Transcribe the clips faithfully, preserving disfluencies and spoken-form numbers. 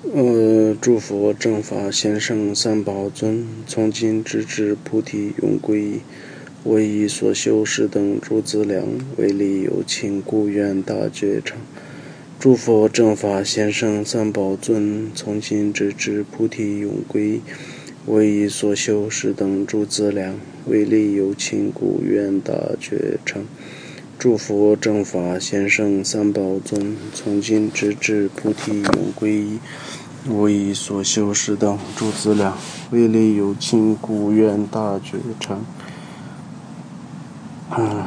呃，诸佛正法贤圣三宝尊，从今直至菩提永归依。唯以所修是等诸资粮，为利有情故愿大觉成。诸佛正法贤圣三宝尊，从今直至菩提永归依。唯以所修是等诸资粮，为利有情故愿大觉成。诸佛正法贤圣三宝尊，从今直至菩提永归依。我以所修是等诸资粮，为利有情故愿大觉成。嗯，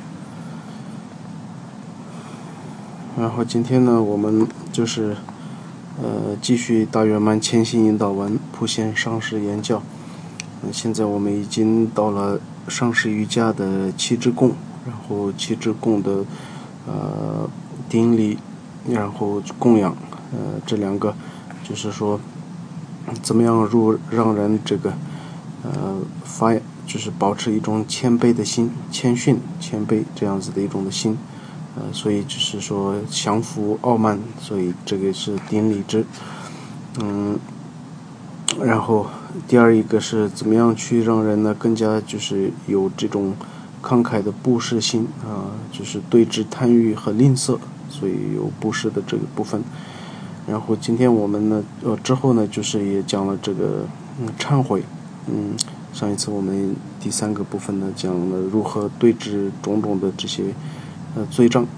然后今天呢，我们就是呃继续大圆满谦行引导文普贤上师言教。嗯，现在我们已经到了上师瑜伽的七支供，然后七支供的呃顶礼，然后供养，呃这两个。就是说，怎么样入让人这个呃发，就是保持一种谦卑的心，谦逊、谦卑这样子的一种的心，呃，所以就是说降服傲慢，所以这个是顶礼之，嗯，然后第二一个是怎么样去让人呢更加就是有这种慷慨的布施心啊、呃，就是对治贪欲和吝啬，所以有布施的这个部分。然后今天我们呢，呃，之后呢，就是也讲了这个，嗯，忏悔，嗯，上一次我们第三个部分呢，讲了如何对治种种的这些，呃，罪障，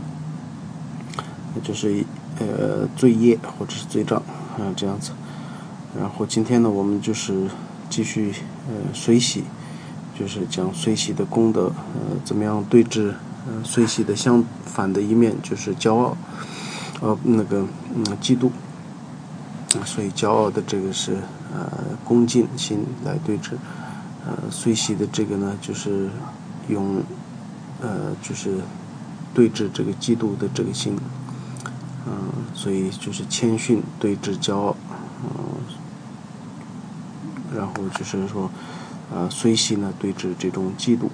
就是呃罪业或者是罪障啊、呃、这样子。然后今天呢，我们就是继续呃随喜，就是讲随喜的功德，呃，怎么样对治呃随喜的相反的一面，就是骄傲。呃，那个，嗯，嫉妒，所以骄傲的这个是呃恭敬心来对治，呃，随喜的这个呢，就是用呃就是对治这个嫉妒的这个心，嗯、呃，所以就是谦逊对治骄傲，嗯、呃，然后就是说，呃，随喜呢对治这种嫉妒，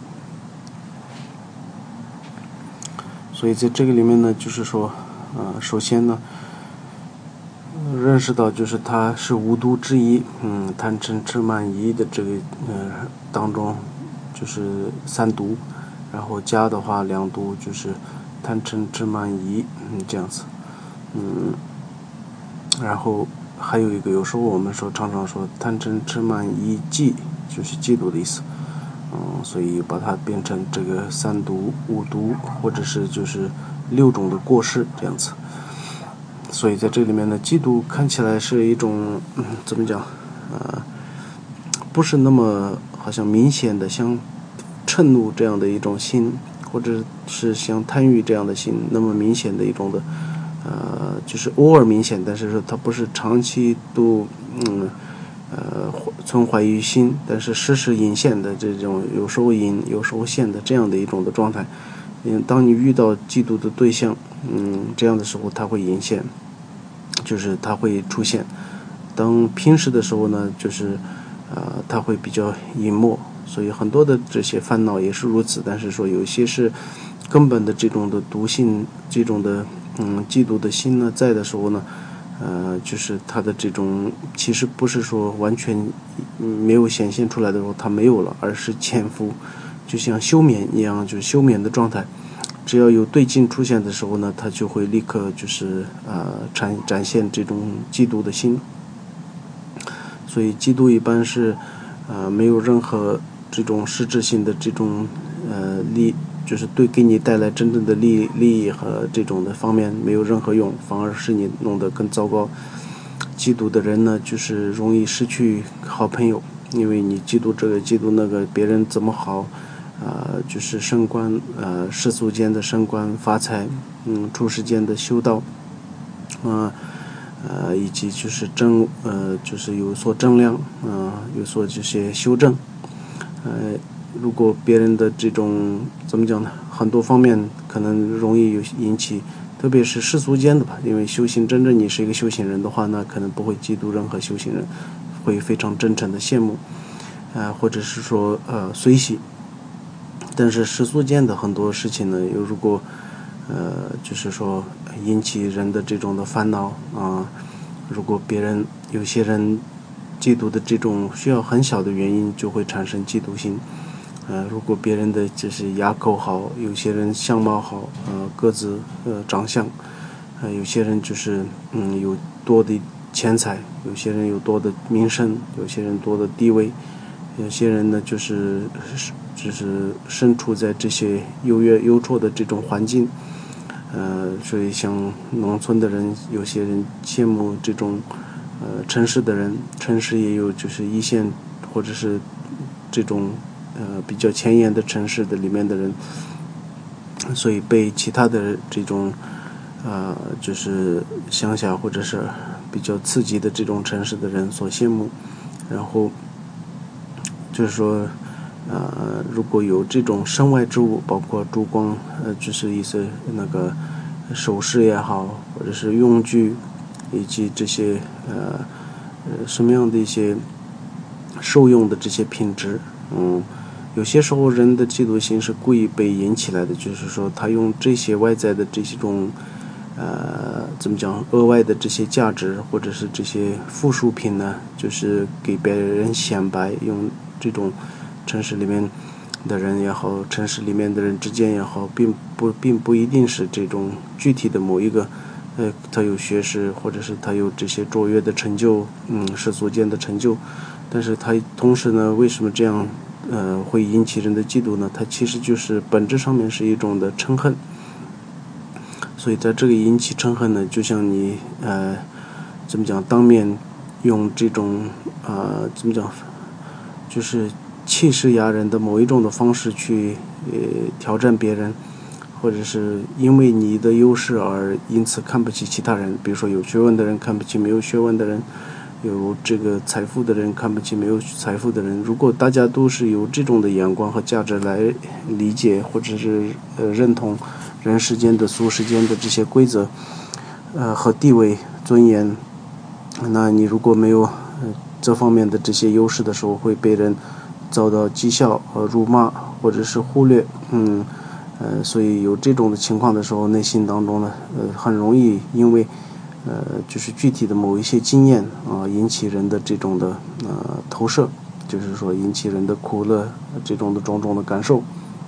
所以在这个里面呢，就是说。呃，首先呢，认识到就是它是无毒之一，嗯，贪嗔痴慢疑的这个呃当中，就是三毒，然后加的话两毒就是贪嗔痴慢疑，嗯，这样子，嗯，然后还有一个，有时候我们说常常说贪嗔痴慢疑嫉，就是嫉妒的意思，嗯，所以把它变成这个三毒、五毒，或者是就是。六种的过失这样子，所以在这里面呢，嫉妒看起来是一种，嗯，怎么讲，呃，不是那么好像明显的像嗔怒这样的一种心，或者是像贪欲这样的心那么明显的一种的，呃，就是偶尔明显，但是说它不是长期都，嗯，呃，存怀于心，但是时时隐现的这种，有时候隐，有时候现的这样的一种的状态。嗯，当你遇到嫉妒的对象，嗯，这样的时候它会隐现，就是它会出现。当平时的时候呢，就是呃，它会比较隐没，所以很多的这些烦恼也是如此。但是说有一些是根本的这种的毒性，这种的嗯嫉妒的心呢，在的时候呢，呃，就是它的这种其实不是说完全没有显现出来的时候它没有了，而是潜伏。就像休眠一样，就是休眠的状态。只要有对境出现的时候呢，它就会立刻就是呃展展现这种嫉妒的心。所以嫉妒一般是呃没有任何这种实质性的这种呃利，就是对给你带来真正的利利益和这种的方面没有任何用，反而是你弄得更糟糕。嫉妒的人呢，就是容易失去好朋友，因为你嫉妒这个嫉妒那个，别人怎么好。呃，就是升官，呃，世俗间的升官发财，嗯，出世间的修道，啊、呃，呃，以及就是正，呃，就是有所正量，啊、呃，有所这些修正，呃，如果别人的这种怎么讲呢，很多方面可能容易有引起，特别是世俗间的吧，因为修行真正你是一个修行人的话，那可能不会嫉妒任何修行人，会非常真诚的羡慕，啊、呃，或者是说呃随喜。但是世俗间的很多事情呢，又如果呃就是说引起人的这种的烦恼啊， 如果别人有些人嫉妒的这种需要很小的原因就会产生嫉妒心。呃，如果别人的就是牙口好，有些人相貌好，呃，个子呃长相，呃，有些人就是嗯有多的钱财，有些人有多的名声，有些人多的地位，有些人呢就是就是身处在这些优越优绰的这种环境。呃，所以像农村的人，有些人羡慕这种呃城市的人，城市也有就是一线或者是这种呃比较前沿的城市的里面的人，所以被其他的这种呃就是乡下或者是比较刺激的这种城市的人所羡慕。然后就是说呃，如果有这种身外之物，包括珠光，呃，就是一些那个首饰也好，或者是用具，以及这些呃呃什么样的一些受用的这些品质，嗯，有些时候人的嫉妒心是故意被引起来的，就是说他用这些外在的这些种呃怎么讲额外的这些价值或者是这些附属品呢，就是给别人显摆，用这种城市里面的人也好，城市里面的人之间也好，并不并不一定是这种具体的某一个呃他有学识，或者是他有这些卓越的成就，嗯世俗间的成就，但是他同时呢，为什么这样呃会引起人的嫉妒呢？它其实就是本质上面是一种的嗔恨。所以在这个引起嗔恨呢，就像你呃怎么讲，当面用这种呃怎么讲，就是气势压人的某一种的方式去呃挑战别人，或者是因为你的优势而因此看不起其他人。比如说有学问的人看不起没有学问的人，有这个财富的人看不起没有财富的人。如果大家都是有这种的眼光和价值来理解或者是呃认同人世间的俗世间的这些规则呃和地位尊严，那你如果没有、呃、这方面的这些优势的时候，会被人遭到讥笑和辱骂或者是忽略。嗯呃所以有这种的情况的时候，内心当中呢呃很容易因为呃就是具体的某一些经验啊、呃、引起人的这种的呃投射，就是说引起人的苦乐这种的种种的感受。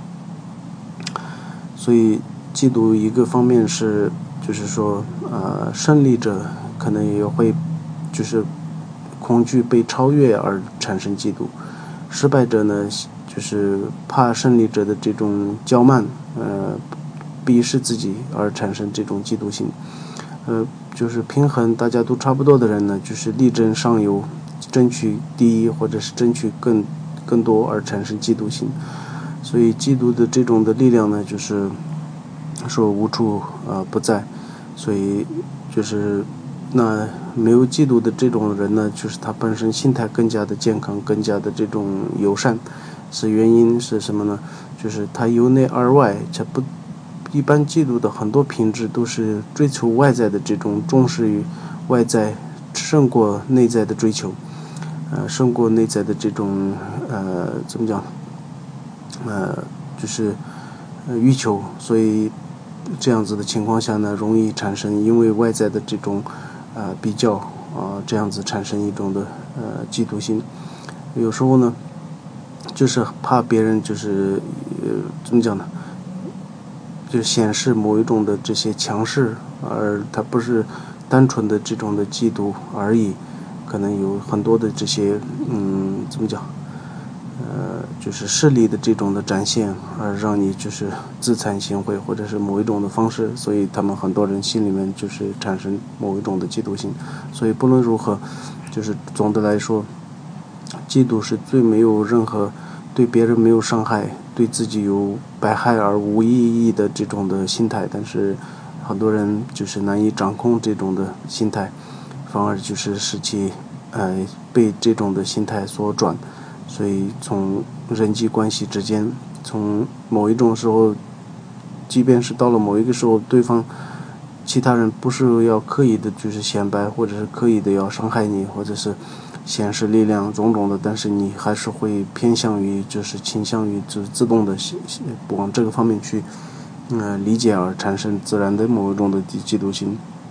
所以嫉妒一个方面是就是说呃胜利者可能也会就是恐惧被超越而产生嫉妒，失败者呢就是怕胜利者的这种骄慢呃鄙视自己而产生这种嫉妒心。呃就是平衡大家都差不多的人呢，就是力争上游，争取第一或者是争取更更多而产生嫉妒心。所以嫉妒的这种的力量呢，就是说无处呃不在。所以就是那没有嫉妒的这种人呢，就是他本身心态更加的健康，更加的这种友善。是原因是什么呢？就是他由内而外，这不一般嫉妒的很多品质都是追求外在的这种重视于外在胜过内在的追求，呃胜过内在的这种呃怎么讲呃就是呃欲求。所以这样子的情况下呢，容易产生因为外在的这种呃比较啊、呃、这样子产生一种的呃嫉妒心。有时候呢就是怕别人就是呃怎么讲呢，就显示某一种的这些强势，而它不是单纯的这种的嫉妒而已，可能有很多的这些嗯怎么讲呃就是势力的这种的展现，而让你就是自惭形秽，或者是某一种的方式。所以他们很多人心里面就是产生某一种的嫉妒心。所以不论如何，就是总的来说，嫉妒是最没有任何对别人没有伤害，对自己有百害而无意义的这种的心态。但是很多人就是难以掌控这种的心态，反而就是使其呃被这种的心态所转。所以从人际关系之间，从某一种时候，即便是到了某一个时候，对方其他人不是要刻意的就是显摆，或者是刻意的要伤害你，或者是显示力量种种的，但是你还是会偏向于就是倾向于就是自动的往这个方面去呃理解，而产生自然的某一种的嫉妒心。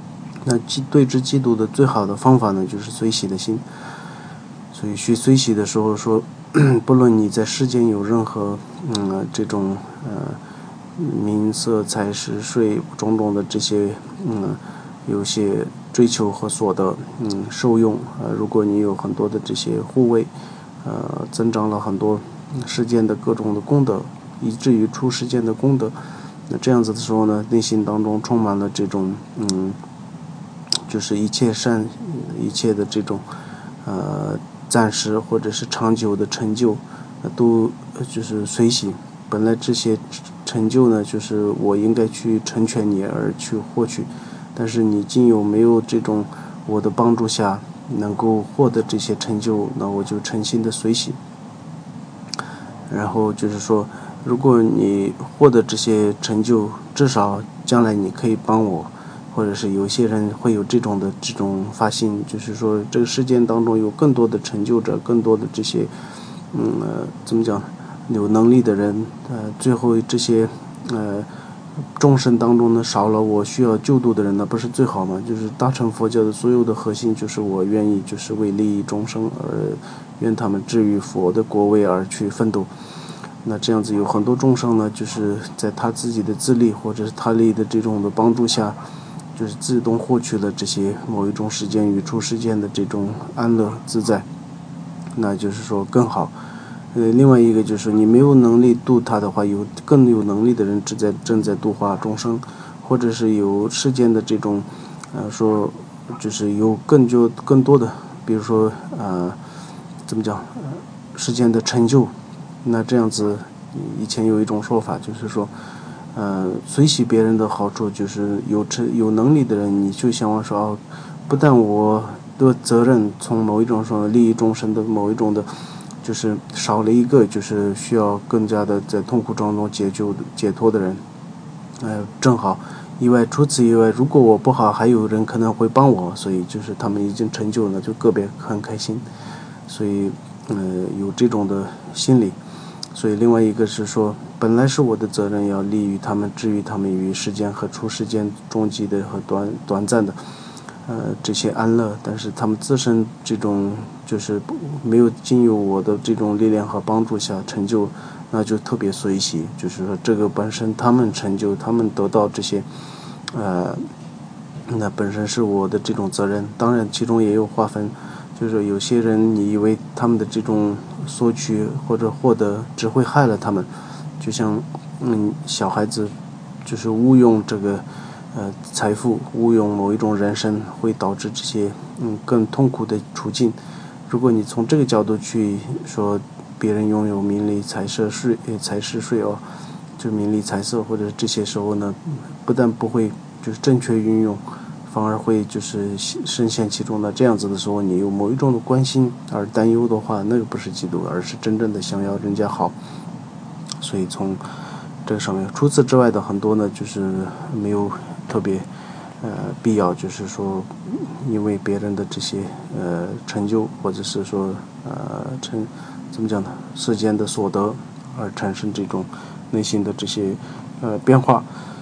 那对治嫉妒的最好的方法呢，就是随喜的心。所以学随喜的时候说，不论你在世间有任何嗯这种呃名色财食睡种种的这些嗯有些追求和所得嗯受用呃如果你有很多的这些护卫呃增长了很多世间的各种的功德，以至于出世间的功德，那这样子的时候呢，内心当中充满了这种嗯就是一切善一切的这种呃暂时或者是长久的成就都就是随喜。本来这些成就呢，就是我应该去成全你而去获取，但是你经有没有这种我的帮助下能够获得这些成就，那我就诚心的随喜。然后就是说，如果你获得这些成就，至少将来你可以帮我，或者是有些人会有这种的这种发心，就是说这个世间当中有更多的成就者，更多的这些嗯、呃、怎么讲有能力的人，呃最后这些呃众生当中呢少了我需要救度的人呢，不是最好吗？就是大乘佛教的所有的核心就是我愿意就是为利益众生而愿他们至于佛的国位而去奋斗。那这样子有很多众生呢，就是在他自己的自力或者是他力的这种的帮助下，就是自动获取了这些某一种时间与出世间的这种安乐自在，那就是说更好。呃，另外一个就是你没有能力度他的话，有更有能力的人正在正在度化众生，或者是有世间的这种呃说就是有更就更多的，比如说呃怎么讲呃世间的成就。那这样子以前有一种说法，就是说呃随喜别人的好处就是有成有能力的人，你就想说哦，不但我的责任从某一种说利益众生的某一种的就是少了一个就是需要更加的在痛苦当中解救的解脱的人，呃正好以外除此以外，如果我不好还有人可能会帮我，所以就是他们已经成就了，就个别很开心，所以呃有这种的心理。所以另外一个是说，本来是我的责任要利于他们，治愈他们于世间和出世间终极的和短短暂的呃这些安乐，但是他们自身这种就是没有经由我的这种力量和帮助下成就，那就特别随喜，就是说这个本身他们成就他们得到这些呃那本身是我的这种责任。当然其中也有划分，就是说有些人你以为他们的这种索取或者获得只会害了他们，就像嗯小孩子就是误用这个呃财富，误用某一种人生，会导致这些嗯更痛苦的处境。如果你从这个角度去说别人拥有名利财色税财食税哦，就名利财色或者这些时候呢，不但不会就是正确运用，反而会就是深陷其中的。这样子的时候，你有某一种的关心而担忧的话，那个不是嫉妒，而是真正的想要人家好。所以从这个上面，除此之外的很多呢，就是没有特别呃必要，就是说因为别人的这些呃成就，或者是说呃成怎么讲呢，世间的所得而产生这种内心的这些呃变化。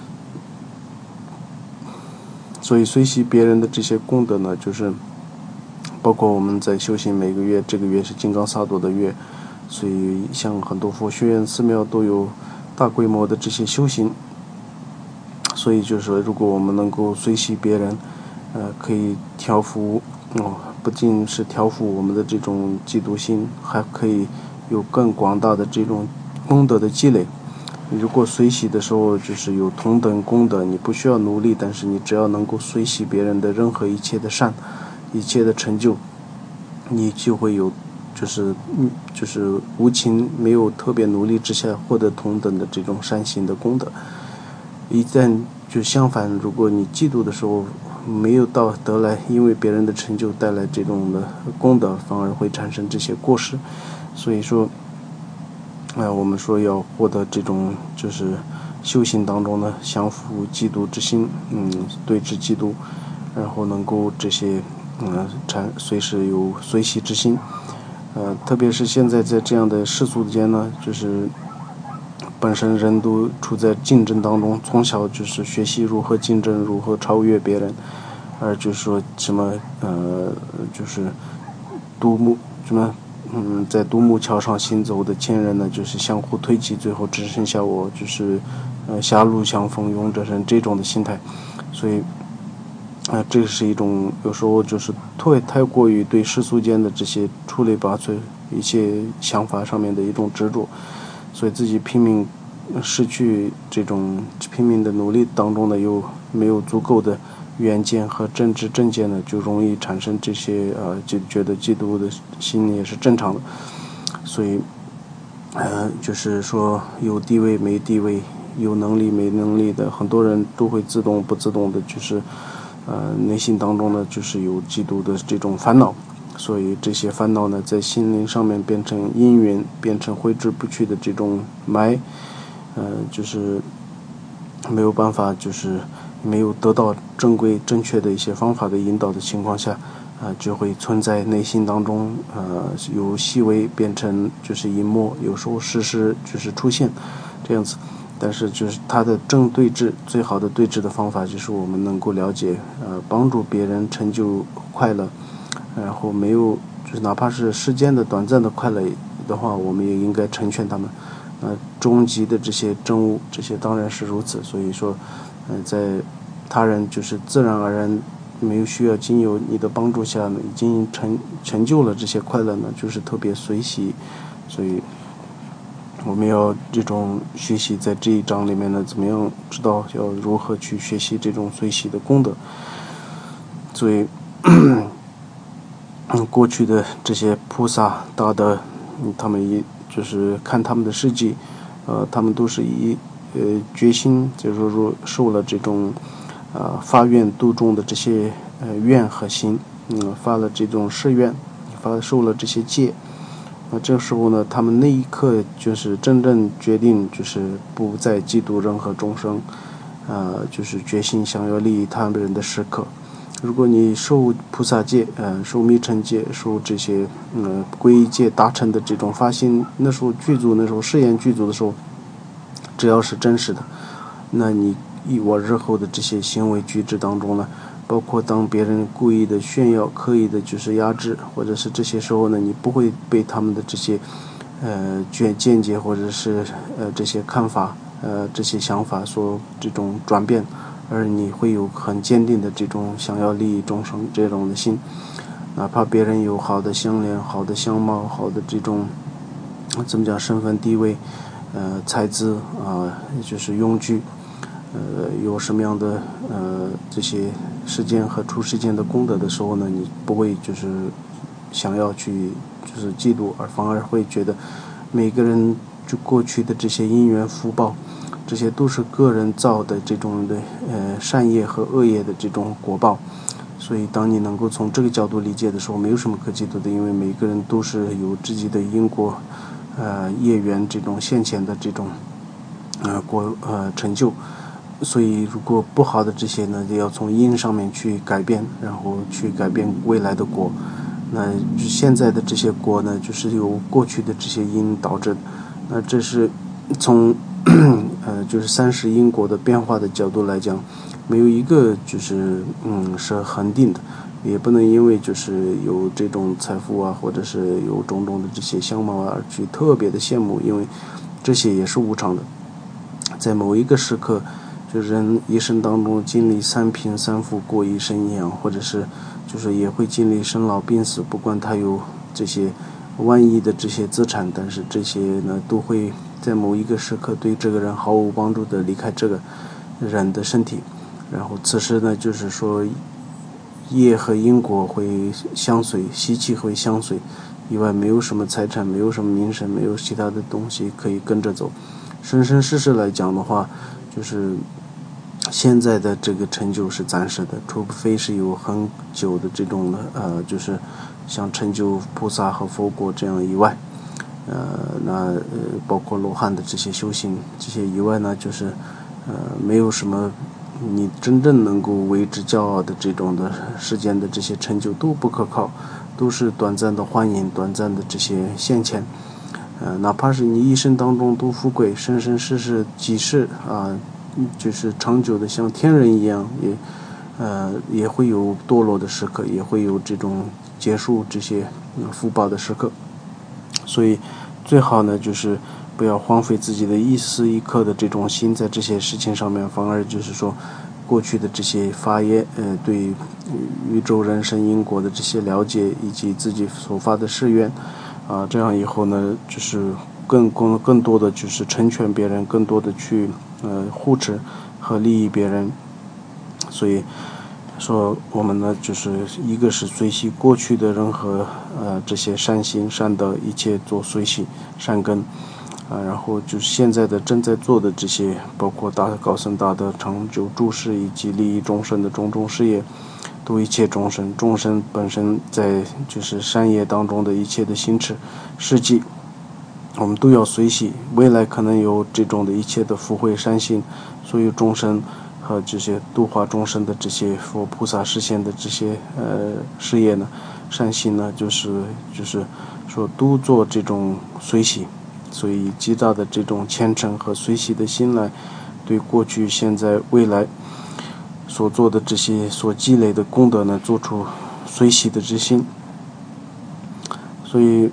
所以随喜别人的这些功德呢，就是包括我们在修行，每个月这个月是金刚萨埵的月，所以像很多佛学院寺庙都有大规模的这些修行。所以就是说，如果我们能够随喜别人，呃，可以调伏哦，不仅是调伏我们的这种嫉妒心，还可以有更广大的这种功德的积累。如果随喜的时候就是有同等功德，你不需要努力，但是你只要能够随喜别人的任何一切的善，一切的成就，你就会有就是嗯就是无情没有特别努力之下获得同等的这种善行的功德。一旦就相反，如果你嫉妒的时候没有到得来因为别人的成就带来这种的功德，反而会产生这些过失。所以说呃，我们说要获得这种就是修行当中呢，降服嫉妒之心，嗯，对治嫉妒，然后能够这些嗯产随时有随喜之心。呃，特别是现在在这样的世俗间呢，就是本身人都处在竞争当中，从小就是学习如何竞争，如何超越别人， 而就是说什么呃，就是独木什么嗯，在独木桥上行走的前人呢，就是相互推挤，最后只剩下我，就是呃狭路相逢勇者胜这种的心态。所以啊、呃，这是一种有时候就是太太过于对世俗间的这些出类拔萃一些想法上面的一种执着，所以自己拼命失去这种拼命的努力当中呢，又没有足够的远见和政治正见呢，就容易产生这些呃，就觉得嫉妒的心也是正常的。所以呃，就是说有地位没地位，有能力没能力的很多人都会自动不自动的，就是呃内心当中呢，就是有嫉妒的这种烦恼。所以这些烦恼呢，在心灵上面变成阴云，变成挥之不去的这种霾，呃，就是没有办法，就是没有得到正规正确的一些方法的引导的情况下，呃，就会存在内心当中，呃，由细微变成就是隐没，有时候时时就是出现这样子。但是就是它的正对峙，最好的对峙的方法就是我们能够了解，呃，帮助别人成就快乐。然后没有，就是哪怕是世间的短暂的快乐的话，我们也应该成全他们。呃，终极的这些真物，这些当然是如此。所以说，呃，在他人就是自然而然没有需要经由你的帮助下，已经成成就了这些快乐呢，就是特别随喜。所以我们要这种学习，在这一章里面呢，怎么样知道要如何去学习这种随喜的功德。所以。嗯，过去的这些菩萨大德，嗯，他们也就是看他们的事迹，呃，他们都是以呃决心，就是说受了这种啊、呃、发愿度众的这些呃愿和心，嗯，发了这种誓愿，发受了这些戒，那这时候呢，他们那一刻就是真正决定，就是不再嫉妒任何众生，呃，就是决心想要利益他们人的时刻。如果你受菩萨戒，呃，受密乘戒，受这些，呃，皈依戒达成的这种发心，那时候具足，那时候誓言具足的时候，只要是真实的，那你以我日后的这些行为举止当中呢，包括当别人故意的炫耀、刻意的就是压制，或者是这些时候呢，你不会被他们的这些，呃，见见解或者是呃这些看法，呃这些想法所这种转变。而你会有很坚定的这种想要利益众生这种的心，哪怕别人有好的相脸、好的相貌、好的这种怎么讲身份地位，呃财资啊、呃，就是用具，呃有什么样的呃这些世间和出世间的功德的时候呢，你不会就是想要去就是嫉妒，而反而会觉得每个人就过去的这些因缘福报。这些都是个人造的这种的呃善业和恶业的这种果报，所以当你能够从这个角度理解的时候，没有什么可嫉妒的，因为每个人都是有自己的因果，呃业缘这种现前的这种呃果呃成就，所以如果不好的这些呢，就要从因上面去改变，然后去改变未来的果。那现在的这些果呢，就是由过去的这些因导致的，那这是从。呃，就是三世因果的变化的角度来讲，没有一个就是嗯是恒定的，也不能因为就是有这种财富啊，或者是有种种的这些相貌啊，而去特别的羡慕，因为这些也是无常的。在某一个时刻，就人一生当中经历三贫三富过一生一样，或者是就是也会经历生老病死，不管他有这些万亿的这些资产，但是这些呢都会在某一个时刻对这个人毫无帮助的离开这个人的身体，然后此时呢就是说业和因果会相随，习气会相随，以外没有什么财产，没有什么名声，没有其他的东西可以跟着走。生生世世来讲的话，就是现在的这个成就是暂时的，除非是有很久的这种呃就是像成就菩萨和佛国这样以外，呃那呃包括罗汉的这些修行这些以外呢，就是呃没有什么你真正能够为之骄傲的这种的世间的这些成就都不可靠，都是短暂的欢迎，短暂的这些现前。呃，哪怕是你一生当中都富贵，生生世世几世啊，就是长久的像天人一样，也呃，也会有堕落的时刻，也会有这种结束这些、呃、福报的时刻。所以最好呢，就是不要荒废自己的一丝一刻的这种心在这些事情上面，反而就是说过去的这些发言，呃，对宇宙人生因果的这些了解，以及自己所发的誓愿，啊、呃，这样以后呢，就是更更更多的就是成全别人，更多的去呃护持和利益别人。所以说我们呢，就是一个是随喜过去的任何呃这些善行善德，一切做随喜善根啊，然后就是现在的正在做的这些，包括大高僧大德成就诸事以及利益众生的种种事业，度一切众生，众生本身在就是善业当中的一切的行持事迹，我们都要随喜。未来可能有这种的一切的福慧善行，所有众生和这些度化众生的这些佛菩萨实现的这些呃事业呢，善行呢，就是就是说都做这种随喜。所以极大的这种虔诚和随喜的心来，对过去现在未来所做的这些所积累的功德呢，做出随喜的之心。所以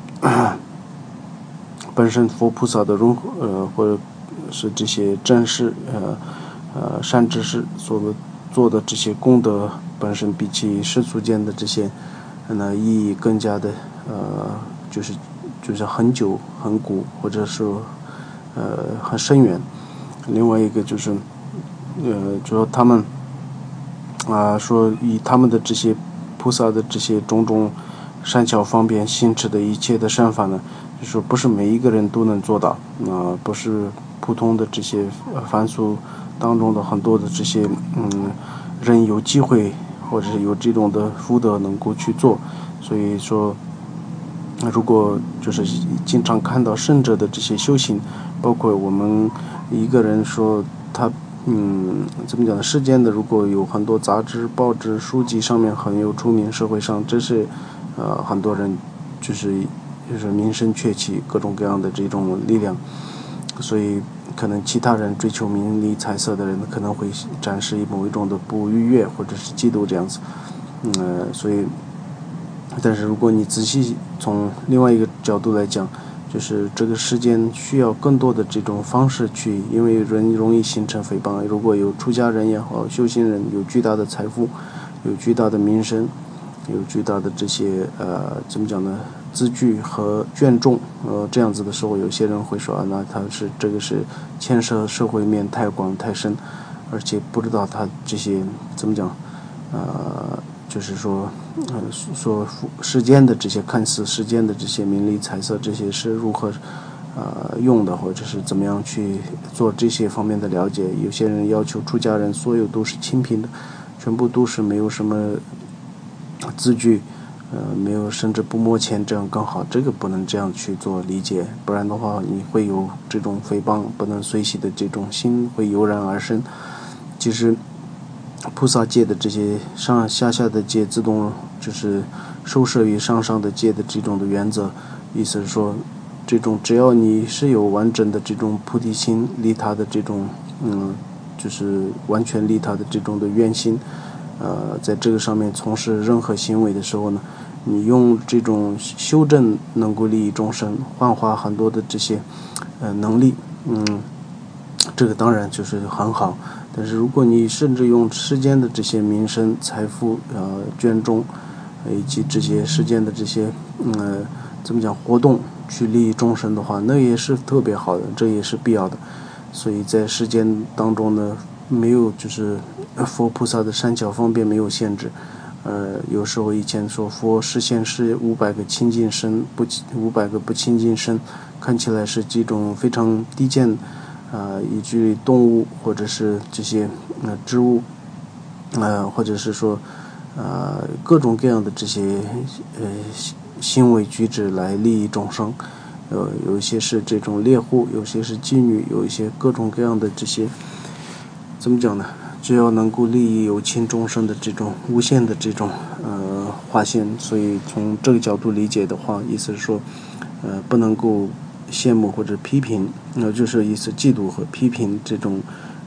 本身佛菩萨的融合呃或者是这些正事呃呃善知识所做的这些功德，本身比起世俗间的这些呢意义更加的呃就是就是很久很古，或者是呃很深远。另外一个就是呃就说他们啊、呃、说以他们的这些菩萨的这些种种善巧方便行持的一切的善法呢，就是说不是每一个人都能做到啊、呃，不是普通的这些凡俗当中的很多的这些嗯人有机会或者是有这种的福德能够去做。所以说如果就是经常看到圣者的这些修行，包括我们一个人说他嗯怎么讲呢，世间的如果有很多杂志报纸书籍上面很有出名，社会上这是呃很多人就是就是名声鹊起，各种各样的这种力量。所以可能其他人追求名利财色的人可能会展示某一种的不愉悦或者是嫉妒这样子。嗯、呃，所以但是如果你仔细从另外一个角度来讲，就是这个世间需要更多的这种方式去，因为人容易形成诽谤。如果有出家人也好，修行人有巨大的财富，有巨大的名声，有巨大的这些呃怎么讲呢，资具和眷重，呃这样子的时候，有些人会说啊，那他是这个是牵涉社会面太广太深，而且不知道他这些怎么讲，呃就是说呃说世间的这些看似世间的这些名利财色，这些是如何呃用的，或者是怎么样去做这些方面的了解。有些人要求出家人所有都是清贫的，全部都是没有什么字句，呃，没有甚至不摸钱，这样更好。这个不能这样去做理解，不然的话，你会有这种诽谤不能随喜的这种心会油然而生。其实，菩萨戒的这些上下下的戒，自动就是收摄于上上的戒的这种的原则，意思是说，这种只要你是有完整的这种菩提心，利他的这种，嗯，就是完全利他的这种的愿心。呃，在这个上面从事任何行为的时候呢，你用这种修正能够利益众生，幻化很多的这些呃能力，嗯，这个当然就是很好。但是如果你甚至用世间的这些名声、财富、呃眷重，以及这些世间的这些呃怎么讲活动去利益众生的话，那也是特别好的，这也是必要的。所以在世间当中呢，没有就是佛菩萨的善巧方便没有限制。呃，有时候以前说佛实现是五百个清净身，不五百个不清净身，看起来是几种非常低贱，呃，以至于动物或者是这些呃植物，呃，或者是说呃各种各样的这些呃行为举止来利益众生。呃，有一些是这种猎户，有些是妓女，有一些各种各样的这些，怎么讲呢？只要能够利益有情众生的这种无限的这种呃化现，所以从这个角度理解的话，意思是说，呃，不能够羡慕或者批评，那、呃、就是意思嫉妒和批评这种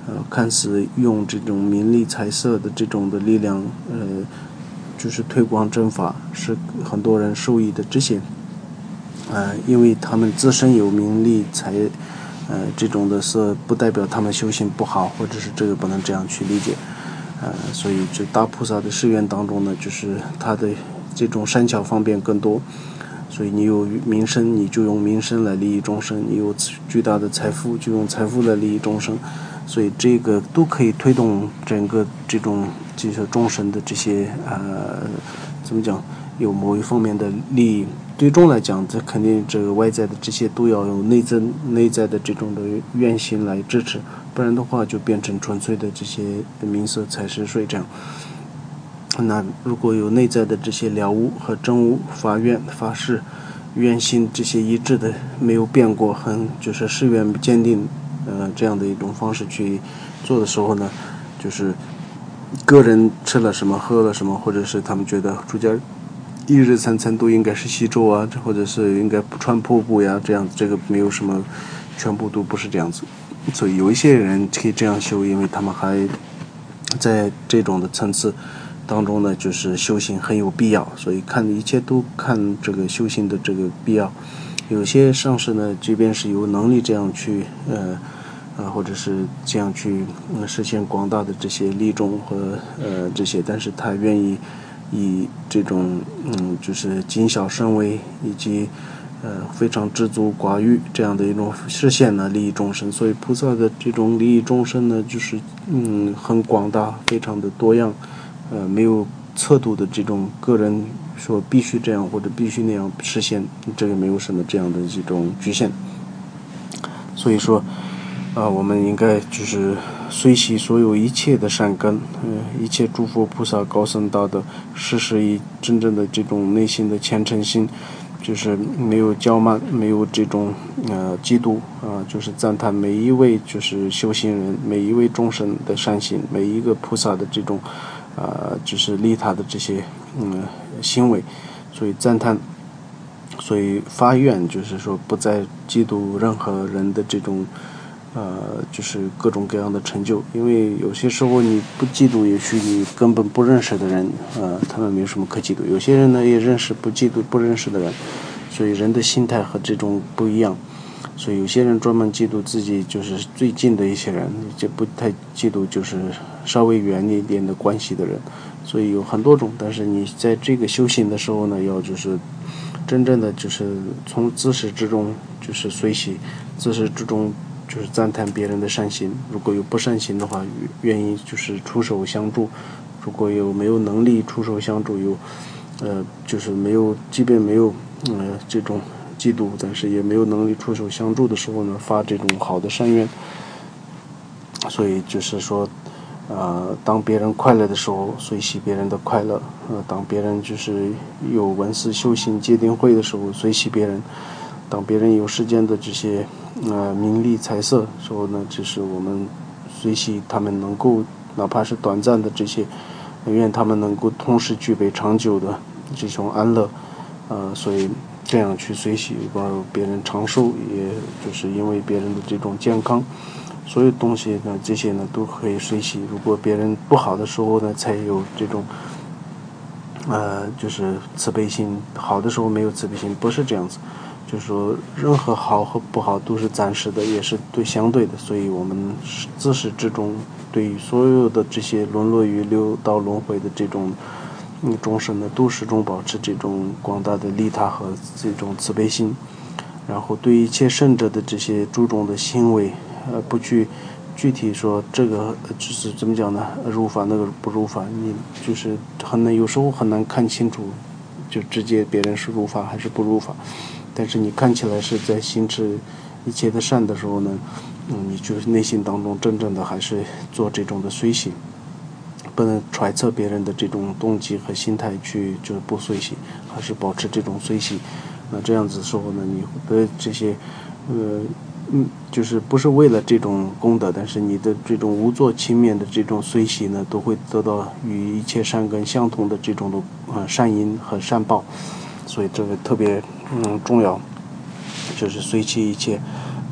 呃，看似用这种名利财色的这种的力量，呃，就是推广正法，是很多人受益的这些，呃，因为他们自身有名利财，呃，这种的色不代表他们修行不好，或者是这个不能这样去理解，呃，所以这大菩萨的誓愿当中呢，就是他的这种善巧方便更多。所以你有名声，你就用名声来利益众生；你有巨大的财富，就用财富来利益众生。所以这个都可以推动整个这种这些众生的这些呃，怎么讲？有某一方面的利益。最终来讲，这肯定这个外在的这些都要有内在内在的这种的愿心来支持，不然的话就变成纯粹的这些名色财食睡这样。那如果有内在的这些了悟和真悟、发愿、发誓、愿心这些一致的，没有变过，很就是誓愿坚定，呃，这样的一种方式去做的时候呢，就是个人吃了什么、喝了什么，或者是他们觉得出家一日三餐都应该是稀粥啊，或者是应该不穿破布呀，这样子，这个没有什么，全部都不是这样子。所以有一些人可以这样修，因为他们还在这种的层次当中呢，就是修行很有必要，所以看一切都看这个修行的这个必要。有些上师呢，即便是有能力这样去呃呃，或者是这样去、呃、实现广大的这些利众和呃这些，但是他愿意以这种嗯就是谨小慎微以及呃非常知足寡欲这样的一种实现呢利益众生。所以菩萨的这种利益众生呢，就是嗯很广大，非常的多样。呃，没有测度的这种个人说必须这样或者必须那样实现，这个没有什么这样的这种局限。所以说，啊、呃，我们应该就是随喜所有一切的善根，呃，一切诸佛菩萨高僧大德，时时以真正的这种内心的虔诚心，就是没有骄慢，没有这种呃嫉妒啊、呃，就是赞叹每一位就是修行人，每一位众生的善行，每一个菩萨的这种。呃，就是利他的这些嗯行为，所以赞叹，所以发愿就是说不再嫉妒任何人的这种呃，就是各种各样的成就，因为有些时候你不嫉妒，也许你根本不认识的人，呃，他们没有什么可嫉妒；有些人呢也认识不嫉妒不认识的人，所以人的心态和这种不一样。所以有些人专门嫉妒自己就是最近的一些人，就不太嫉妒就是稍微远一点的关系的人。所以有很多种，但是你在这个修行的时候呢，要就是真正的就是从自始至终就是随喜，自始至终就是赞叹别人的善行。如果有不善行的话，愿意就是出手相助；如果有没有能力出手相助，有呃就是没有，即便没有呃这种。嫉妒，但是也没有能力出手相助的时候呢，发这种好的善愿。所以就是说，呃，当别人快乐的时候，随喜别人的快乐；呃，当别人就是有文思修行戒定慧的时候，随喜别人；当别人有世间的这些呃名利财色的时候呢，就是我们随喜他们能够，哪怕是短暂的这些，愿他们能够同时具备长久的这种安乐。呃，所以。这样去随喜，帮别人长寿，也就是因为别人的这种健康，所有东西呢，这些呢都可以随喜。如果别人不好的时候呢，才有这种，呃，就是慈悲心；好的时候没有慈悲心，不是这样子。就是说，任何好和不好都是暂时的，也是对相对的。所以我们自始至终，对于所有的这些沦落于六道轮回的这种。嗯，众生呢都始终保持这种广大的利他和这种慈悲心，然后对一切圣者的这些诸种的行为，呃，不去具体说这个就是怎么讲呢？入法那个不入法，你就是很难，有时候很难看清楚，就直接别人是入法还是不入法。但是你看起来是在行持一切的善的时候呢，嗯，你就是内心当中真正的还是做这种的随喜。不能揣测别人的这种动机和心态去就是不随喜，还是保持这种随喜。那这样子时候呢，你的这些呃嗯，就是不是为了这种功德，但是你的这种无作轻蔑的这种随喜呢，都会得到与一切善根相同的这种的呃善因和善报。所以这个特别嗯重要，就是随喜一切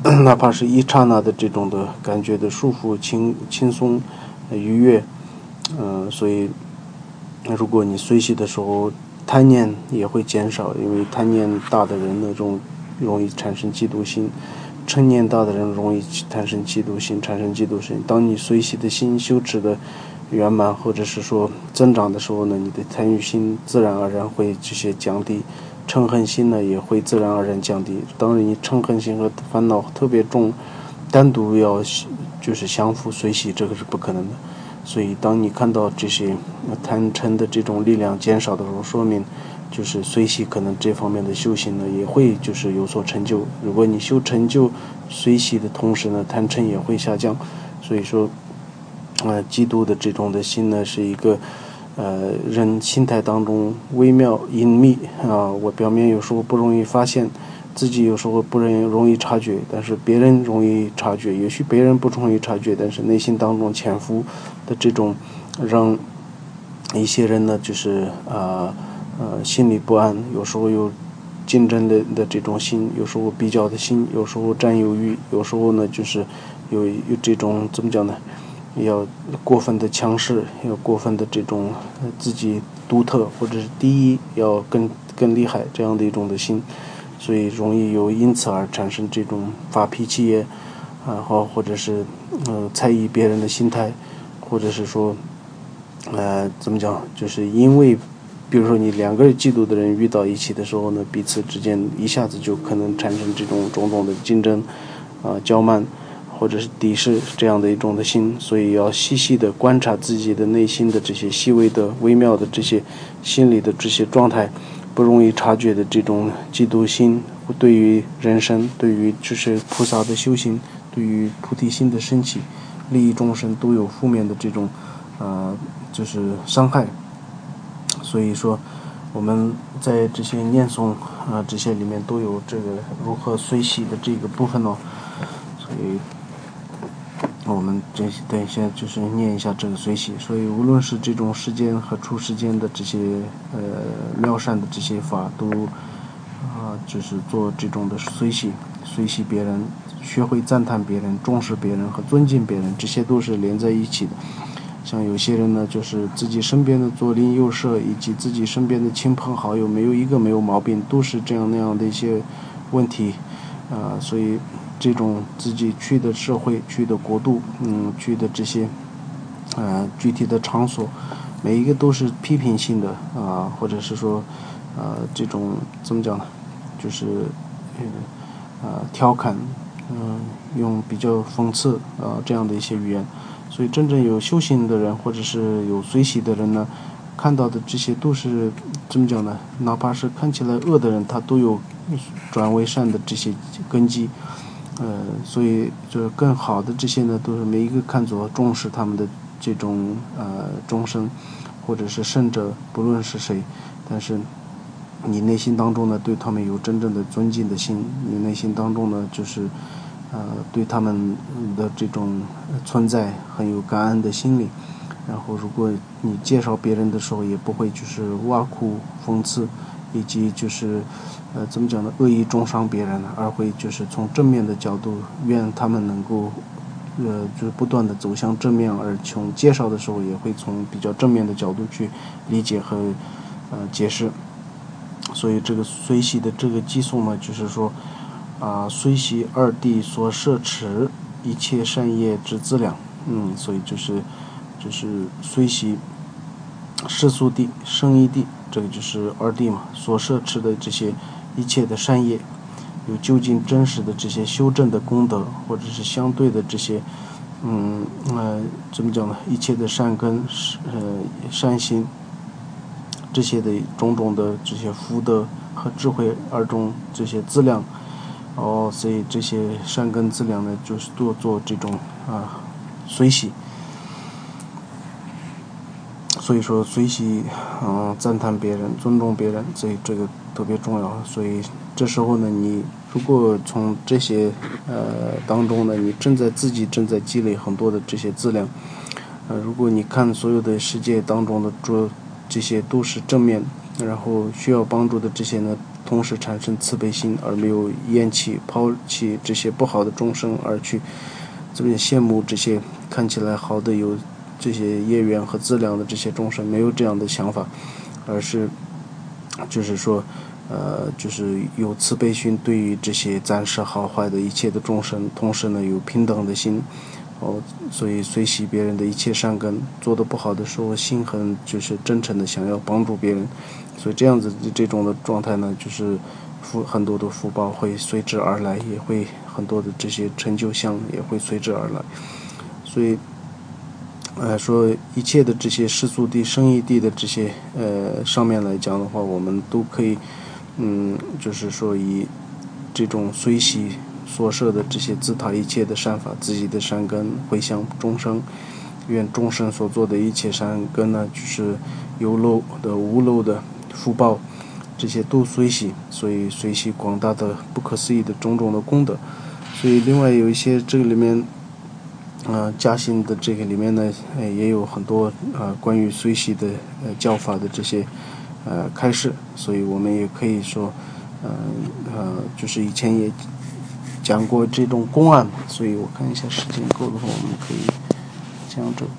哪怕是一刹那的这种的感觉的舒服、轻轻松、愉悦，嗯、呃，所以如果你随喜的时候，贪念也会减少，因为贪念大的人那种容易产生嫉妒心，嗔念大的人容易产生嫉妒心，产生嫉妒心。当你随喜的心修持的圆满，或者是说增长的时候呢，你的贪欲心自然而然会这些降低，嗔恨心呢也会自然而然降低。当然，你嗔恨心和烦恼特别重，单独要就是相互随喜，这个是不可能的。所以当你看到这些贪嗔的这种力量减少的时候，说明就是随喜可能这方面的修行呢也会就是有所成就。如果你修成就随喜的同时呢，贪嗔也会下降。所以说呃，嫉妒的这种的心呢是一个呃人心态当中微妙隐秘啊，我表面有时候不容易发现，自己有时候不容易察觉，但是别人容易察觉，也许别人不容易察觉，但是内心当中潜伏的这种让一些人呢就是啊 呃, 呃心里不安，有时候有竞争的的这种心，有时候比较的心，有时候占有欲，有时候呢就是有有这种怎么讲呢，要过分的强势，要过分的这种自己独特或者是第一，要更更厉害这样的一种的心，所以容易有因此而产生这种发脾气也然后或者是呃猜疑别人的心态，或者是说呃怎么讲，就是因为比如说你两个嫉妒的人遇到一起的时候呢，彼此之间一下子就可能产生这种种种的竞争啊、呃、骄慢或者是敌视这样的一种的心。所以要细细的观察自己的内心的这些细微的微妙的这些心理的这些状态，不容易察觉的这种嫉妒心，对于人生，对于就是菩萨的修行，对于菩提心的升起，利益众生都有负面的这种呃就是伤害。所以说我们在这些念诵啊、呃、这些里面都有这个如何随喜的这个部分哦。所以我们这等一下就是念一下这个随喜。所以无论是这种世间和出世间的这些呃妙善的这些法，都啊、呃、就是做这种的随喜，随喜别人，学会赞叹别人，重视别人和尊敬别人，这些都是连在一起的。像有些人呢，就是自己身边的左邻右舍以及自己身边的亲朋好友，没有一个没有毛病，都是这样那样的一些问题啊、呃，所以这种自己去的社会、去的国度、嗯，去的这些呃具体的场所，每一个都是批评性的啊、呃，或者是说呃这种怎么讲呢，就是呃调侃，嗯、呃，用比较讽刺啊、呃、这样的一些语言。所以真正有修行的人或者是有随喜的人呢，看到的这些都是怎么讲呢，哪怕是看起来恶的人，他都有转为善的这些根基，呃，所以就更好的这些呢，都是每一个看作重视他们的这种呃众生或者是圣者，不论是谁，但是你内心当中呢对他们有真正的尊敬的心，你内心当中呢就是呃，对他们的这种存在很有感恩的心理。然后如果你介绍别人的时候，也不会就是挖苦讽刺以及就是呃怎么讲呢，恶意中伤别人，而会就是从正面的角度，愿他们能够呃就是不断的走向正面，而从介绍的时候也会从比较正面的角度去理解和呃解释。所以这个随喜的这个寄送呢，就是说啊，随喜二谛所摄持一切善业之资粮，嗯，所以就是就是随喜世俗谛、胜义谛，这个就是二谛嘛，所摄持的这些一切的善业，有究竟真实的这些修正的功德，或者是相对的这些，嗯呃，怎么讲呢？一切的善根、呃善行，这些的种种的这些福德和智慧二种这些资粮。哦，所以这些善根资粮呢，就是多做这种啊随喜。所以说随喜，嗯、呃，赞叹别人，尊重别人，这这个特别重要。所以这时候呢，你如果从这些呃当中呢，你正在自己正在积累很多的这些资粮，呃，如果你看所有的世界当中的这这些都是正面，然后需要帮助的这些呢， 同时产生慈悲心，而没有厌弃抛弃这些不好的众生，而去这边羡慕这些看起来好的有这些业缘和资粮的这些众生，没有这样的想法，而是就是说呃，就是有慈悲心对于这些暂时好坏的一切的众生，同时呢有平等的心，哦，所以随喜别人的一切善根，做得不好的时候，心很就是真诚的想要帮助别人，所以这样子这种的状态呢，就是福很多的福报会随之而来，也会很多的这些成就相也会随之而来，所以。呃，说一切的这些世俗地、生意地的这些呃上面来讲的话，我们都可以，嗯，就是说以这种随喜所设的这些自他一切的善法，自己的善根回向众生，愿众生所做的一切善根呢，就是有漏的、无漏的福报，这些都随喜，所以随喜广大的、不可思议的种种的功德。所以另外有一些这个里面。呃，嘉兴的这个里面呢，呃、也有很多呃关于随喜的呃教法的这些呃开示，所以我们也可以说，呃呃，就是以前也讲过这种公案，所以我看一下时间够的话，我们可以讲这个，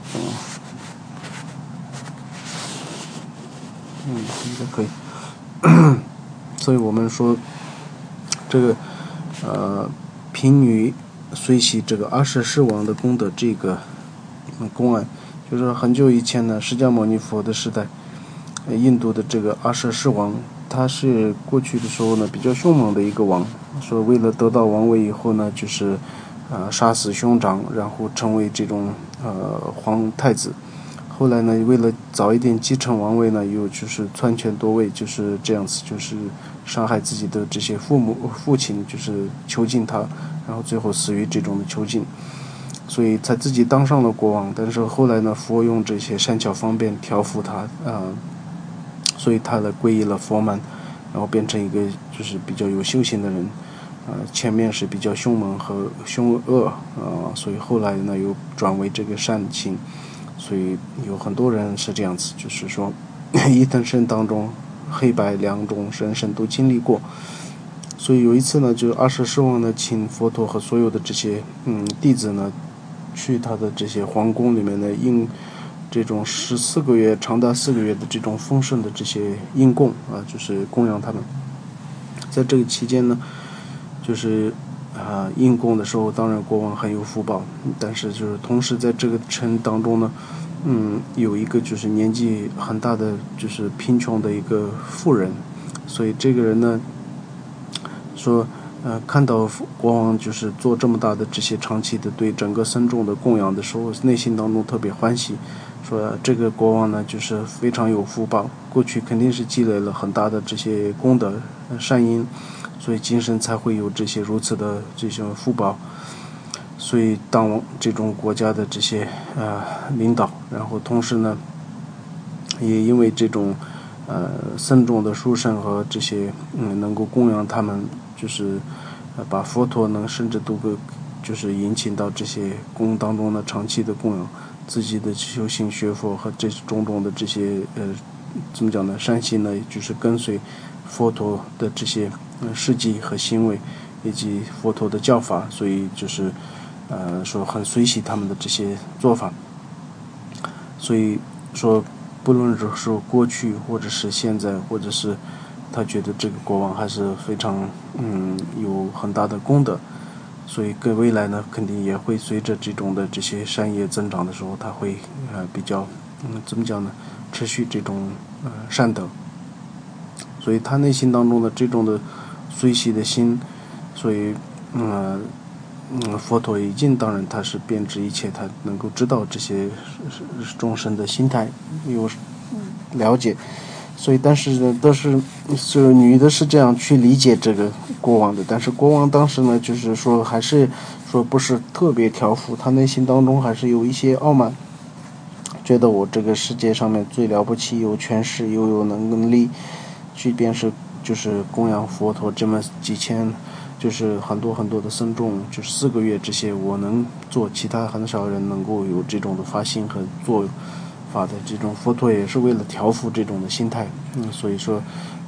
嗯，应该可以。所以我们说这个呃贫女。随喜这个阿舍世王的功德，这个嗯公案，就是很久以前呢，释迦牟尼佛的时代，印度的这个阿舍世王，他是过去的时候呢比较凶猛的一个王，说为了得到王位以后呢，就是呃杀死兄长，然后成为这种呃皇太子。后来呢，为了早一点继承王位呢，又就是篡权夺位，就是这样子，就是伤害自己的这些父母父亲，就是囚禁他。然后最后死于这种的囚禁，所以他自己当上了国王。但是后来呢，佛用这些善巧方便调伏他，啊、呃，所以他呢皈依了佛门，然后变成一个就是比较有修行的人，啊、呃，前面是比较凶猛和凶恶，啊、呃，所以后来呢又转为这个善行，所以有很多人是这样子，就是说一等生当中黑白两种人生都经历过。所以有一次呢，就阿舍世王呢，请佛陀和所有的这些嗯弟子呢，去他的这些皇宫里面呢，应这种十四个月长达四个月的这种丰盛的这些应供啊，就是供养他们。在这个期间呢，就是啊应供的时候，当然国王很有福报，但是就是同时在这个城当中呢，嗯，有一个就是年纪很大的就是贫穷的一个妇人，所以这个人呢。说，呃，看到国王就是做这么大的这些长期的对整个僧众的供养的时候，内心当中特别欢喜。说这个国王呢，就是非常有福报，过去肯定是积累了很大的这些功德、善因，所以今生才会有这些如此的这些福报。所以当这种国家的这些呃领导，然后同时呢，也因为这种呃僧众的殊胜和这些嗯能够供养他们。就是呃把佛陀能甚至都个就是引请到这些宫当中的长期的供养，自己的修行学佛和这种种的这些呃怎么讲呢，善行呢，就是跟随佛陀的这些呃事迹和行为以及佛陀的教法，所以就是呃说很随喜他们的这些做法。所以说不论是说过去或者是现在或者是他觉得这个国王还是非常嗯有很大的功德，所以跟未来呢肯定也会随着这种的这些善业增长的时候，他会呃比较嗯怎么讲呢，持续这种呃善德，所以他内心当中的这种的随喜的心，所以嗯嗯佛陀已经当然他是遍知一切，他能够知道这些众生的心态，有了解。所以但是呢都是是女的是这样去理解这个国王的，但是国王当时呢就是说还是说不是特别调伏，他内心当中还是有一些傲慢，觉得我这个世界上面最了不起，有权势又有能力，即便是就是供养佛陀这么几千就是很多很多的僧众，就是四个月这些我能做，其他很少人能够有这种的发心和做法的这种。佛陀也是为了调伏这种的心态，嗯，所以说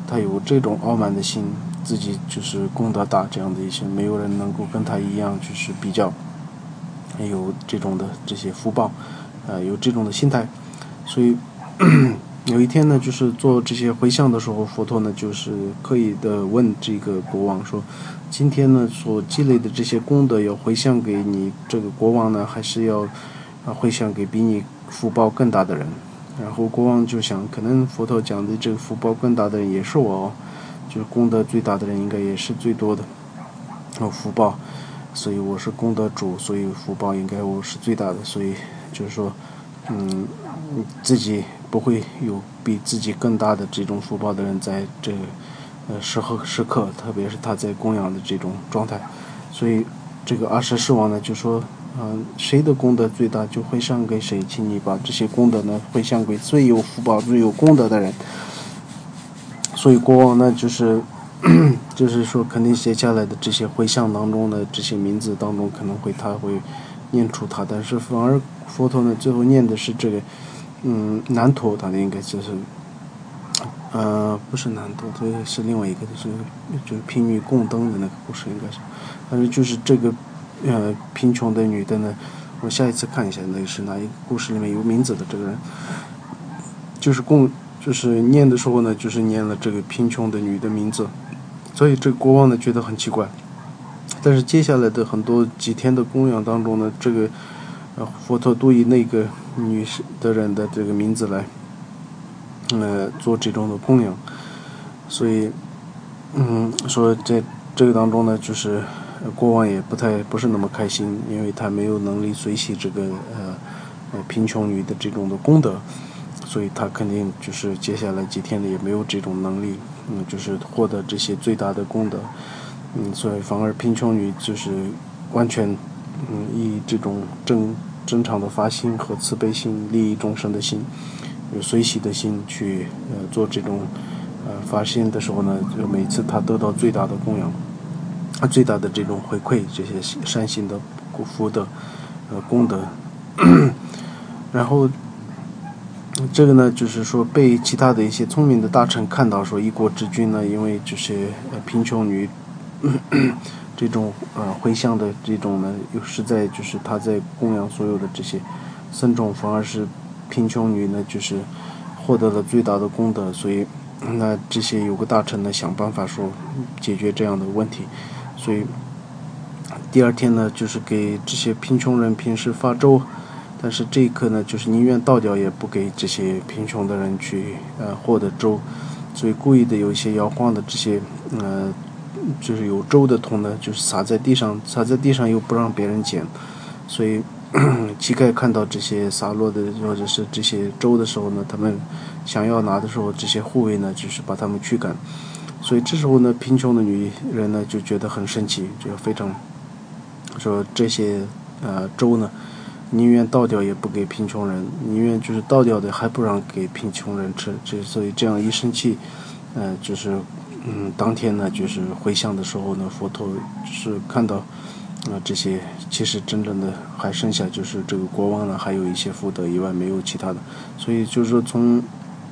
他有这种傲慢的心，自己就是功德大这样的一些，没有人能够跟他一样就是比较有这种的这些福报，呃，有这种的心态。所以有一天呢，就是做这些回向的时候，佛陀呢就是刻意的问这个国王说，今天呢所积累的这些功德要回向给你这个国王呢，还是要啊回向给比你福报更大的人？然后国王就想，可能佛陀讲的这个福报更大的人也是我哦，就是功德最大的人应该也是最多的有福报，所以我是功德主，所以福报应该我是最大的，所以就是说嗯自己不会有比自己更大的这种福报的人在这个呃时刻时刻，特别是他在供养的这种状态。所以这个阿舍世王呢就说嗯、呃，谁的功德最大就回向给谁，请你把这些功德呢回向给最有福报最有功德的人。所以国王呢就是就是说肯定写下来的这些回向当中的这些名字当中可能会他会念出他，但是反而佛陀呢最后念的是这个嗯南陀，他的应该就是呃不是南陀，这是另外一个，就是就是贫女供灯的那个故事应该是，但是就是这个呃贫穷的女的呢，我下一次看一下那个是哪一个故事里面有名字的这个人，就是供就是念的时候呢就是念了这个贫穷的女的名字。所以这个国王呢觉得很奇怪，但是接下来的很多几天的供养当中呢，这个呃佛陀都以那个女的人的这个名字来呃做这种的供养。所以嗯说在这个当中呢，就是国王也不太不是那么开心，因为他没有能力随喜这个呃呃贫穷女的这种的功德，所以他肯定就是接下来几天的也没有这种能力，嗯，就是获得这些最大的功德，嗯，所以反而贫穷女就是完全，嗯，以这种正正常的发心和慈悲心、利益众生的心、有随喜的心去呃做这种呃发心的时候呢，就每次他得到最大的供养，最大的这种回馈，这些善心的福德呃功德，然后。这个呢，就是说被其他的一些聪明的大臣看到，说一国之君呢，因为这些呃贫穷女呵呵这种呃回向的这种呢，又实在就是他在供养所有的这些僧众，反而是贫穷女呢，就是获得了最大的功德，所以那这些有个大臣呢想办法说解决这样的问题，所以第二天呢，就是给这些贫穷人平时发粥。但是这一刻呢，就是宁愿倒掉也不给这些贫穷的人去呃获得粥，所以故意的有一些摇晃的这些呃就是有粥的桶呢，就是撒在地上，撒在地上又不让别人捡，所以乞丐看到这些洒落的或者是这些粥的时候呢，他们想要拿的时候，这些护卫呢就是把他们驱赶，所以这时候呢，贫穷的女人呢就觉得很生气，就非常说这些呃粥呢。宁愿倒掉也不给贫穷人，宁愿就是倒掉的还不让给贫穷人吃，这所以这样一生气，呃，就是嗯，当天呢就是回向的时候呢，佛陀是看到，呃，这些其实真正的还剩下就是这个国王呢，还有一些福德以外没有其他的，所以就是说从，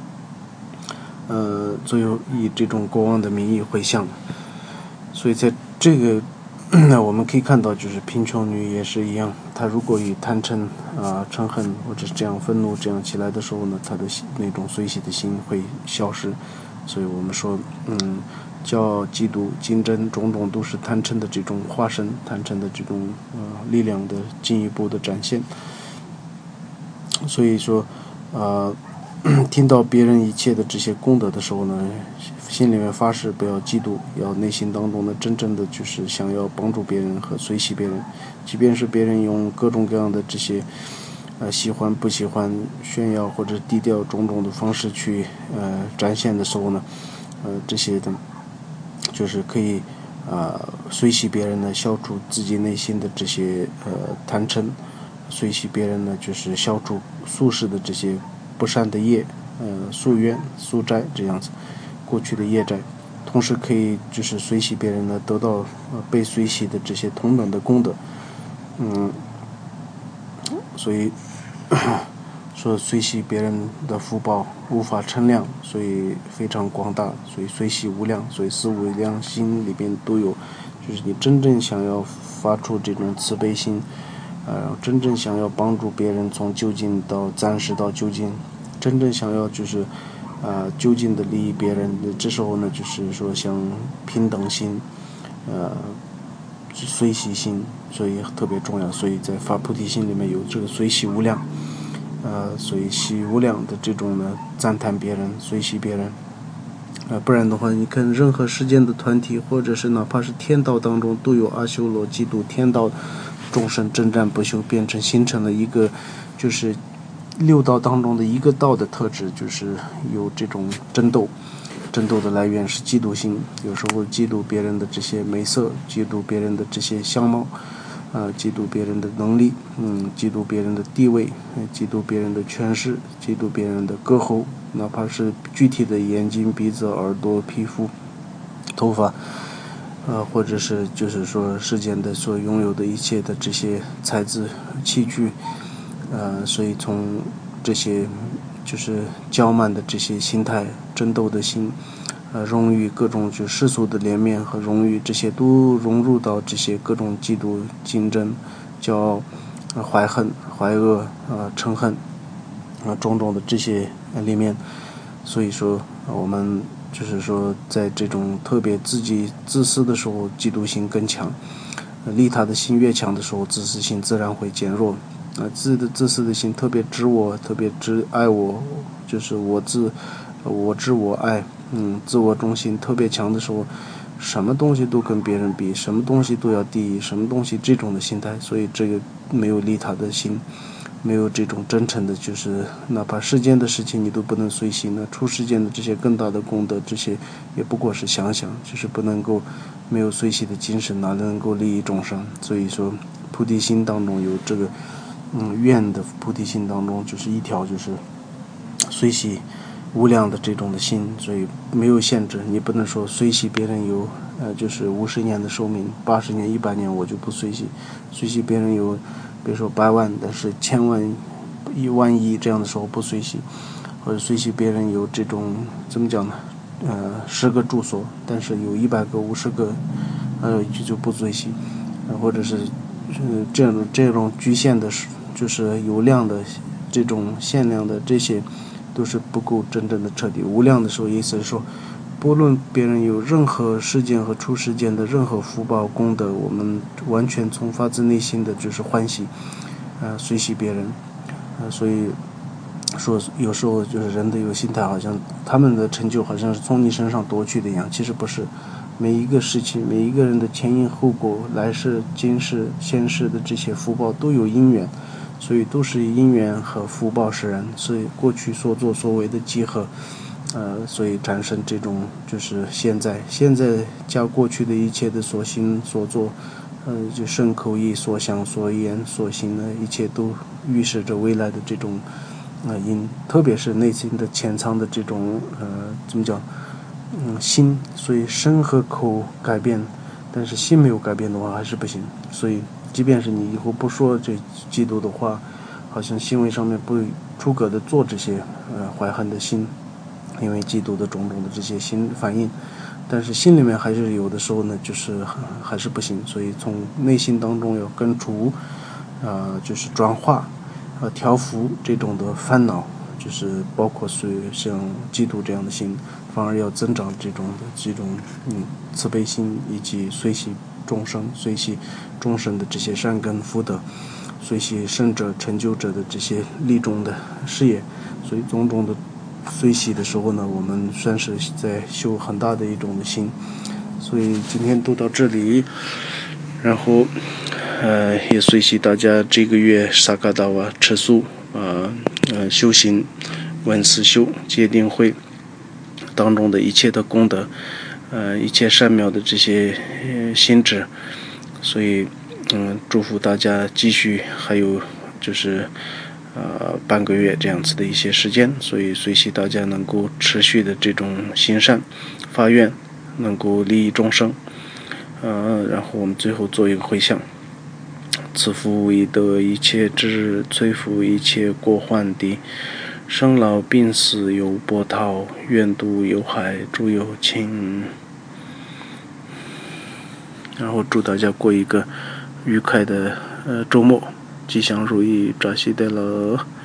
呃，最后以这种国王的名义回向，所以在这个。那我们可以看到，就是贫穷女也是一样，她如果以贪嗔啊、嗔恨或者是这样愤怒这样起来的时候呢，她的那种随喜的心会消失。所以我们说，嗯，叫嫉妒、竞争种种都是贪嗔的这种化身，贪嗔的这种呃力量的进一步的展现。所以说，呃，听到别人一切的这些功德的时候呢，心里面发誓不要嫉妒，要内心当中呢真正的就是想要帮助别人和随喜别人，即便是别人用各种各样的这些呃喜欢不喜欢炫耀或者低调种种的方式去呃展现的时候呢，呃这些的就是可以啊、呃、随喜别人呢，消除自己内心的这些呃贪嗔，随喜别人呢就是消除宿世的这些不善的业，呃宿怨宿债这样子。过去的业债，同时可以就是随喜别人呢，得到呃被随喜的这些同等的功德，嗯，所以说随喜别人的福报无法称量，所以非常广大，所以随喜无量，所以四无量心里边都有，就是你真正想要发出这种慈悲心，呃，真正想要帮助别人从究竟到暂时到究竟，真正想要就是呃究竟的利益别人，这时候呢就是说像平等心，呃随喜心，所以特别重要。所以在发菩提心里面有这个随喜无量，呃，所以喜无量的这种呢赞叹别人，随喜别人。呃，不然的话，你看任何世间的团体，或者是哪怕是天道当中，都有阿修罗嫉妒天道众生征战不休，变成形成了一个就是六道当中的一个道的特质，就是有这种争斗。争斗的来源是嫉妒心，有时候嫉妒别人的这些美色，嫉妒别人的这些相貌，呃，嫉妒别人的能力，嗯，嫉妒别人的地位，嫉妒别人的权势，嫉妒别人的歌喉，哪怕是具体的眼睛、鼻子、耳朵、皮肤、头发，呃，或者是就是说世间的所拥有的一切的这些材质器具，呃，所以从这些就是骄慢的这些心态、争斗的心，呃，荣誉各种就世俗的脸面和荣誉，这些都融入到这些各种嫉妒、竞争、骄傲、呃、怀恨、怀恶、呃、嗔恨，呃，种种的这些里面。所以说，呃、我们就是说，在这种特别自己自私的时候，嫉妒心更强；呃、利他的心越强的时候，自私心自然会减弱。啊、呃，自的自私的心特别执我，特别执爱我，就是我自。我知我爱，嗯，自我中心特别强的时候，什么东西都跟别人比，什么东西都要第一，什么东西这种的心态，所以这个没有利他的心，没有这种真诚的，就是哪怕世间的事情你都不能随喜，那出世间的这些更大的功德，这些也不过是想想，就是不能够没有随喜的精神，哪能够利益众生？所以说，菩提心当中有这个，嗯，愿的菩提心当中就是一条就是随喜无量的这种的心，所以没有限制，你不能说随喜别人有呃就是五十年的寿命，八十年、一百年我就不随喜，随喜别人有比如说百万，但是千万、一万亿这样的时候不随喜，或者随喜别人有这种怎么讲呢？呃，十个住所，但是有一百个、五十个，呃就就不随喜，呃，或者是呃这种这种局限的，就是有量的这种限量的这些。都是不够真正的彻底。无量的时候，意思是说，不论别人有任何世间和出世间的任何福报功德，我们完全从发自内心的就是欢喜，呃，随喜别人，呃，所以说有时候就是人的有心态，好像他们的成就好像是从你身上夺去的一样，其实不是。每一个事情，每一个人的前因后果、来世、今世、现世的这些福报都有因缘。所以都是因缘和福报使然，所以过去所作所为的集合，呃，所以产生这种就是现在，现在加过去的一切的所行所作，呃，就身口意所想所言所行的一切都预示着未来的这种呃因，特别是内心的潜藏的这种呃怎么讲，嗯心，所以身和口改变，但是心没有改变的话还是不行，所以。即便是你以后不说这嫉妒的话，好像行为上面不出格的做这些呃怀恨的心，因为嫉妒的种种的这些心反应，但是心里面还是有的时候呢，就是还是不行，所以从内心当中要根除，呃，就是转化和调伏这种的烦恼，就是包括是像嫉妒这样的心，反而要增长这种的这种嗯慈悲心以及随喜众生、随喜众生的这些善根福德，随喜圣者成就者的这些利众的事业，所以种种的随喜的时候呢，我们算是在修很大的一种的心。所以今天读到这里，然后呃也随喜大家这个月萨嘎达瓦吃素啊呃修行闻思修戒定慧当中的一切的功德。呃，一切善妙的这些呃心智，所以嗯，祝福大家继续，还有就是呃半个月这样子的一些时间，所以随喜大家能够持续的这种行善发愿，能够利益众生，呃，然后我们最后做一个回向。 赐福已得一切之日，摧伏一切过患的。生老病死有波涛，怨毒有害，诸有情。然后祝大家过一个愉快的呃周末，吉祥如意，扎西德勒。